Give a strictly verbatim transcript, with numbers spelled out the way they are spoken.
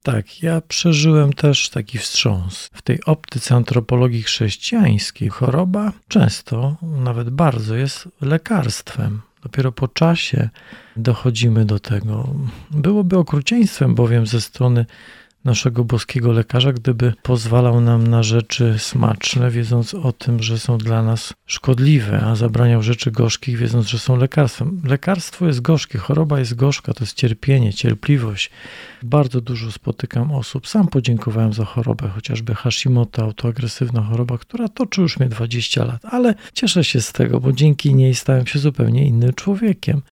tak, ja przeżyłem też taki wstrząs. W tej optyce antropologii chrześcijańskiej choroba często, nawet bardzo, jest lekarstwem. Dopiero po czasie dochodzimy do tego. Byłoby okrucieństwem bowiem ze strony naszego boskiego lekarza, gdyby pozwalał nam na rzeczy smaczne, wiedząc o tym, że są dla nas szkodliwe, a zabraniał rzeczy gorzkich, wiedząc, że są lekarstwem. Lekarstwo jest gorzkie, choroba jest gorzka, to jest cierpienie, cierpliwość. Bardzo dużo spotykam osób. Sam podziękowałem za chorobę, chociażby Hashimoto, autoagresywna choroba, która toczy już mnie dwadzieścia lat, ale cieszę się z tego, bo dzięki niej stałem się zupełnie innym człowiekiem.